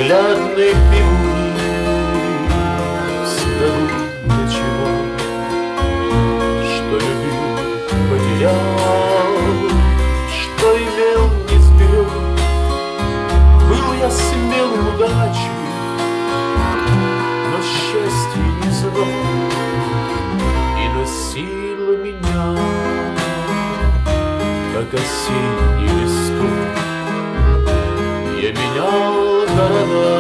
ненаглядной пивуни в стогу для чего, что любил, потерял, что имел, не сберег. Был я смелым удачей, но счастье не знал и носило меня, как осенний листок. Я менял города,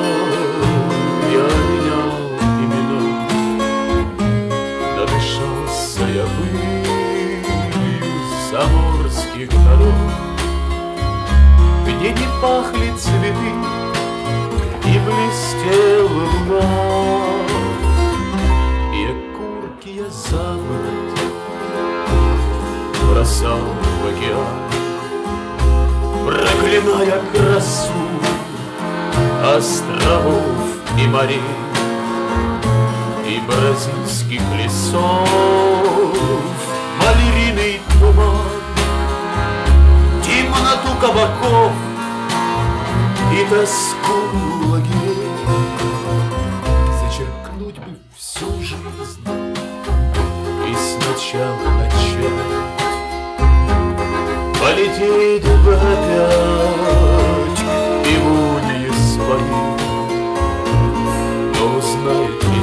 я менял имена, надышался я пылью заморских дорог, где не пахли цветы и блестела луна. И окурки я за борт бросал в океан, проклиная красу островов и морей, и бразильских лесов малириный туман, темноту кабаков и тоску лагерей. Зачеркнуть бы всю жизнь и сначала начать, полететь бы опять к пивунье своей. Но узнает ли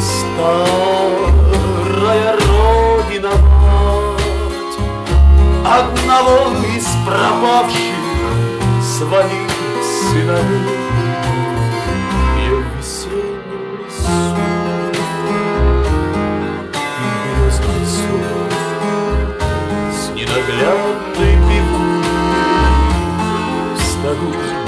старая родина мать одного из пропавших своих сыновей? Я в весеннем лесу и березовый сок с ненаглядной пивуньей в стогу